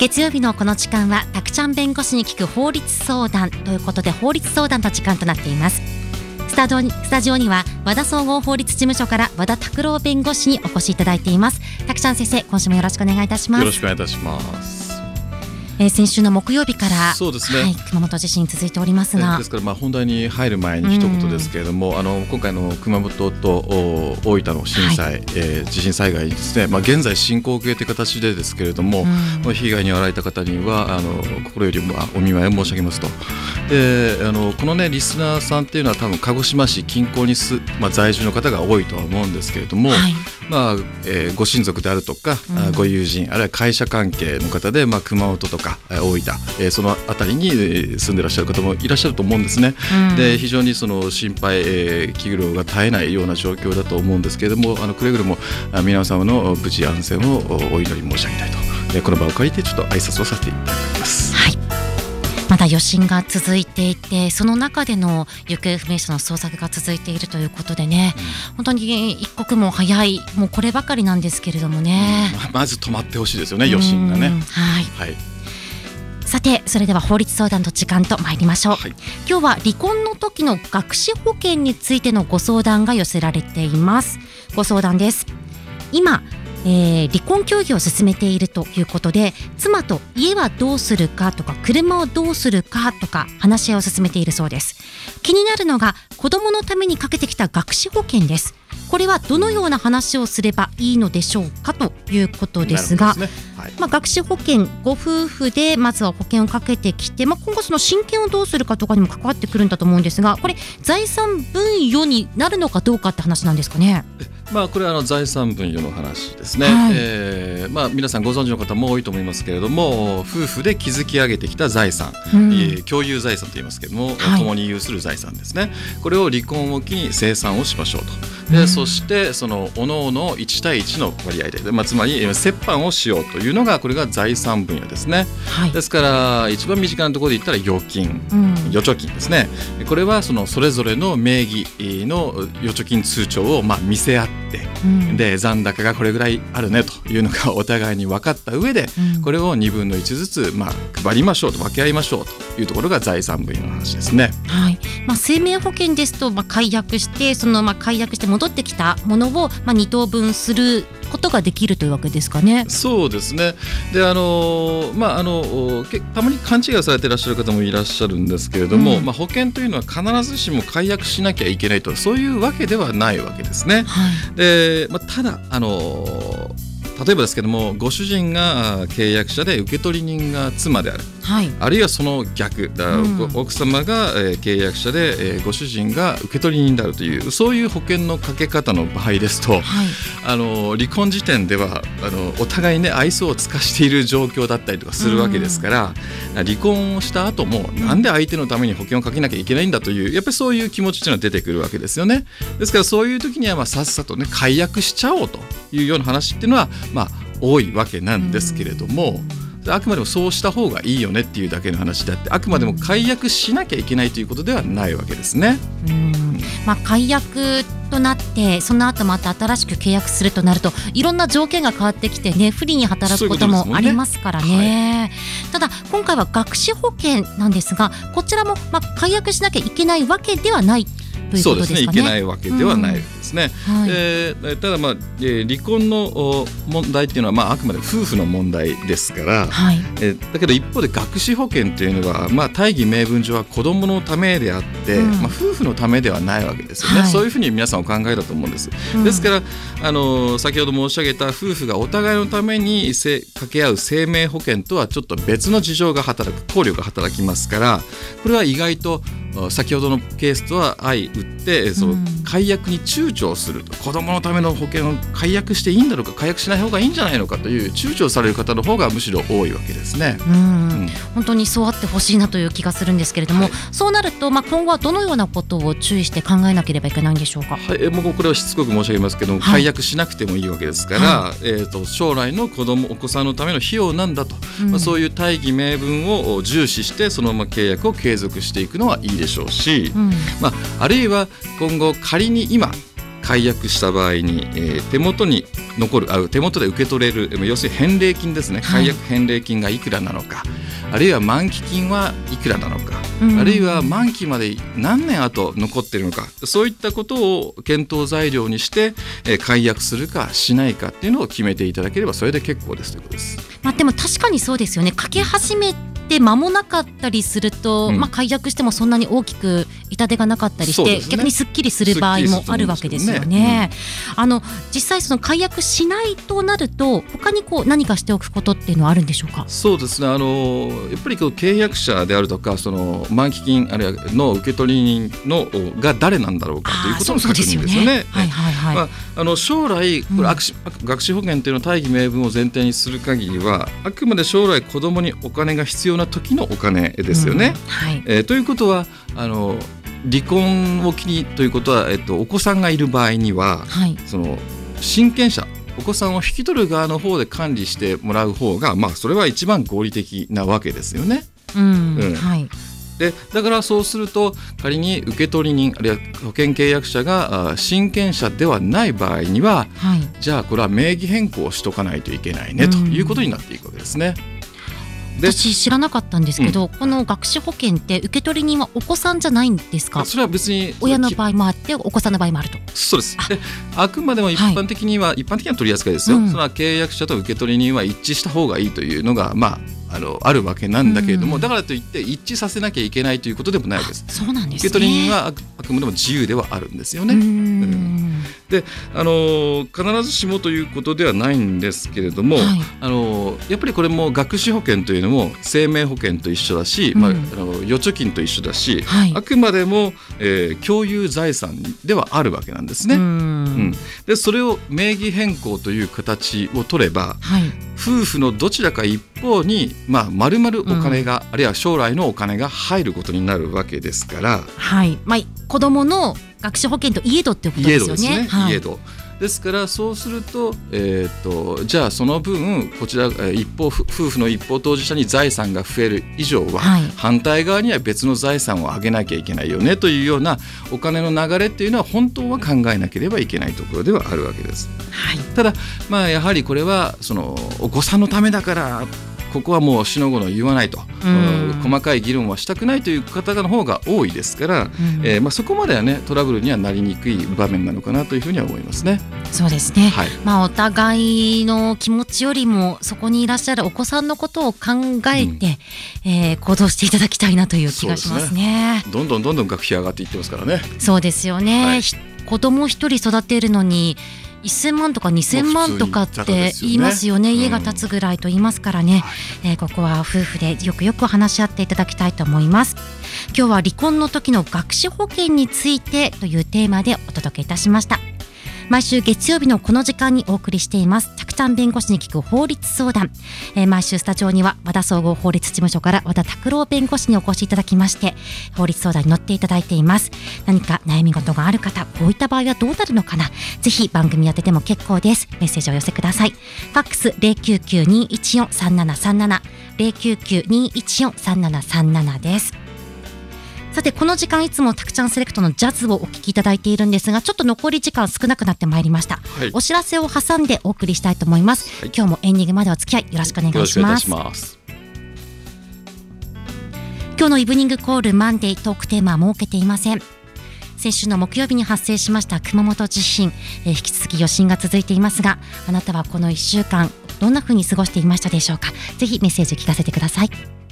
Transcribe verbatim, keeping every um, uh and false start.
月曜日のこの時間はたくちゃん弁護士に聞く法律相談ということで、法律相談の時間となっています。スタジオに、スタジオには和田総合法律事務所から和田拓郎弁護士にお越しいただいています。たくちゃん先生、今週もよろしくお願いいたします。 よろしくお願いいたします。 えー、先週の木曜日からそうですね、 はい、熊本地震続いておりますが、 ですからまあ本題に入る前に一言ですけれども、あの今回の熊本と大分の震災、はい、えー、地震災害ですね、まあ、現在進行形という形でですけれども、被害に遭われた方にはあの心よりもお見舞いを申し上げますと。であのこのねリスナーさんっていうのは多分鹿児島市近郊にす、まあ、在住の方が多いとは思うんですけれども、はい、まあえー、ご親族であるとか、うん、ご友人あるいは会社関係の方で、まあ、熊本とか大分、えー、その辺りに住んでいらっしゃる方もいらっしゃると思うんですね、うん、で非常にその心配、えー、気苦労が絶えないような状況だと思うんですけれども、あのくれぐれも皆様の無事安全をお祈り申し上げたいと、えー、この場を借りてちょっと挨拶をさせていただきます。 はい、まだ余震が続いていて、その中での行方不明者の捜索が続いているということでね、うん、本当に一刻も早い、もうこればかりなんですけれどもね、 うん、ま, まず止まってほしいですよね、余震がね。 はい、 はい、 さてそれでは法律相談の時間と参りましょう。はい、今日は離婚の時の学資保険についてのご相談が寄せられています。ご相談です。今えー、離婚協議を進めているということで、妻と家はどうするかとか車をどうするかとか話し合いを進めているそうです。気になるのが子どものためにかけてきた学資保険です。これはどのような話をすればいいのでしょうかということですが、 ですね、はい、 まあ、学資保険ご夫婦でまずは保険をかけてきて、まあ、今後その親権をどうするかとかにも関わってくるんだと思うんですが、これ財産分与になるのかどうかって話なんですかね。 まあ、これはあの財産分与の話ですね、はい、えーまあ、皆さんご存知の方も多いと思いますけれども、夫婦で築き上げてきた財産、うん、えー、共有財産と言いますけれども、はい、共に有する財産ですね。これを離婚を機に清算をしましょうと。で、うん、そしてその各々いち対いちの割合で、まあ、つまり折半をしようというのがこれが財産分与ですね、はい、ですから一番身近なところで言ったら預金、うん、預貯金ですね。これはそのそれぞれの名義の預貯金通帳をまあ見せ合って、うん、で残高がこれぐらいあるねというのがお互いに分かった上で、うん、これをにぶんのいちずつまあ配りましょうと、分け合いましょうというところが財産分与の話ですね。 はい、まあ、生命保険ですと、まあ、解約してそのまあ解約して戻ってきたものをまあに等分することができるというわけですかね。 そうですね。で、あのまああのたまに勘違いされていらっしゃる方もいらっしゃるんですけれども、うん、まあ、保険というのは必ずしも解約しなきゃいけないと、そういうわけではないわけですね。はい、で、まあ、ただあの例えばですけども、ご主人が契約者で受取人が妻である、はい、あるいはその逆だ、うん、奥様が契約者でご主人が受取人であるという、そういう保険のかけ方の場合ですと、はい、あの離婚時点ではあのお互いね愛想を尽かしている状況だったりとかするわけですから、うん、離婚をした後もなんで相手のために保険をかけなきゃいけないんだという、やっぱりそういう気持ちというのは出てくるわけですよね。ですからそういう時にはまあさっさとね解約しちゃおうというような話っていうのはまあ多いわけなんですけれども、あくまでもそうした方がいいよねっていうだけの話であって、あくまでも解約しなきゃいけないということではないわけですね。 うん、まあ、解約となってその後また新しく契約するとなるといろんな条件が変わってきてね、不利に働くこともありますからね。はい、ただ今回は学資保険なんですが、こちらもまあ解約しなきゃいけないわけではないということですかね。 そうですね、いけないわけではないですね。うん、はい、えー、ただ、まあえー、離婚の問題っていうのは、まあ、あくまで夫婦の問題ですから、はい、えー、だけど一方で学資保険っていうのは、まあ、大義名分上は子どものためであって、うん、まあ、夫婦のためではないわけですよね。はい、そういうふうに皆さんお考えだと思うんです。うん、ですからあの先ほど申し上げた夫婦がお互いのために掛け合う生命保険とはちょっと別の事情が働く、考慮が働きますから、これは意外と先ほどのケースとは相打ってそう解約に躊躇すると、子どものための保険を解約していいんだろうか、解約しない方がいいんじゃないのかという躊躇される方の方がむしろ多いわけですね。 うん、うん、本当にそうあってほしいなという気がするんですけれども、はい、そうなると、まあ、今後はどのようなことを注意して考えなければいけないんでしょうか。 はい、もうこれはしつこく申し上げますけども、はい、解約しなくてもいいわけですから、はい、えー、と将来の子どもお子さんのための費用なんだと、うん、まあ、そういう大義名分を重視してそのまま契約を継続していくのはいいでしょうし、うん、まあ、あるいは今後仮に今解約した場合に、えー、手元に残るあ手元で受け取れる要するに返礼金ですね、解約返礼金がいくらなのか、あるいは満期金はいくらなのか、うん、あるいは満期まで何年後残っているのか、そういったことを検討材料にして、えー、解約するかしないかっていうのを決めていただければそれで結構ですということです。 まあ、でも確かにそうですよね。かけ始めて間もなかったりすると、うんまあ、解約してもそんなに大きく痛手がなかったりして、ね、逆にすっきりする場合もあるわけですよね。うん、あの実際その解約しないとなると他にこう何かしておくことっていうのはあるんでしょうか。 そうですね、あのやっぱりこう契約者であるとかその満期金あるいはの受取人のが誰なんだろうかということの確認ですよね。将来これ、うん、学資保険というのは大義名分を前提にする限りはあくまで将来子どもにお金が必要な時のお金ですよね。うんはいえー、ということはあの離婚を機にということは、えっと、お子さんがいる場合には、はい、その親権者お子さんを引き取る側の方で管理してもらう方が、まあ、それは一番合理的なわけですよね。うんうんはいでだからそうすると仮に受取人あるいは保険契約者が親権者ではない場合には、はい、じゃあこれは名義変更をしとかないといけないねということになっていくわけですね。 私知らなかったんですけど、うん、この学資保険って受取人はお子さんじゃないんですか。 それは別に親の場合もあってお子さんの場合もあると。 そうです。であくまでも一般的には、はい、一般的には取り扱いですよ、うん、その契約者と受取人は一致した方がいいというのがまああのあるわけなんだけれども、うん、だからといって一致させなきゃいけないということでもないわけです。 そうなんですね。 受取人はあ く, あくまでも自由ではあるんですよね。うん、うん、であの必ずしもということではないんですけれども、はい、あのやっぱりこれも学資保険というのも生命保険と一緒だし、うんまあ、あの預貯金と一緒だし、はい、あくまでも、えー、共有財産ではあるわけなんですね。うん、うん、でそれを名義変更という形を取れば、はい、夫婦のどちらか一方にまあ、丸々お金が、うん、あるいは将来のお金が入ることになるわけですから、 はいまあ、子どもの学資保険といえどってことですよね。 いえどですね、 はい、 いえどですからそうすると、えー、とじゃあその分こちら一方夫婦の一方当事者に財産が増える以上は、はい、反対側には別の財産を上げなきゃいけないよねというようなお金の流れっていうのは本当は考えなければいけないところではあるわけです。はい、ただ、まあ、やはりこれはそのお子さんのためだからここはもうしのごの言わないと、うん、細かい議論はしたくないという方の方が多いですから、うんえーまあ、そこまではねトラブルにはなりにくい場面なのかなというふうには思いますね。 そうですね、はいまあ、お互いの気持ちよりもそこにいらっしゃるお子さんのことを考えて、うんえー、行動していただきたいなという気がしますね。 どんどんどんどん学費上がっていってますからね。 そうですよね、はい、子供一人育てるのにせんまんとかにせんまんとかって言いますよね。家が建つぐらいと言いますからね、うんえー、ここは夫婦でよくよく話し合っていただきたいと思います。今日は離婚の時の学資保険についてというテーマでお届けいたしました。毎週月曜日のこの時間にお送りしていますたくちゃん弁護士に聞く法律相談、えー、毎週スタジオには和田総合法律事務所から和田拓郎弁護士にお越しいただきまして法律相談に乗っていただいています。何か悩み事がある方こういった場合はどうなるのかな、ぜひ番組宛てでも結構です。メッセージをお寄せください。ファックス ゼロきゅうきゅう にーいちよん さんななさんなな ゼロきゅうきゅう にーいちよん さんななさんなな です。さてこの時間いつもたくちゃんセレクトのジャズをお聞きいただいているんですがちょっと残り時間少なくなってまいりました、はい、お知らせを挟んでお送りしたいと思います、はい、今日もエンディングまでお付き合いよろしくお願いします。よろしくお願いします。今日のイブニングコールマンデートークテーマは設けていません。先週の木曜日に発生しました熊本地震、えー、引き続き余震が続いていますがあなたはこのいっしゅうかんどんな風に過ごしていましたでしょうか。ぜひメッセージ聞かせてください。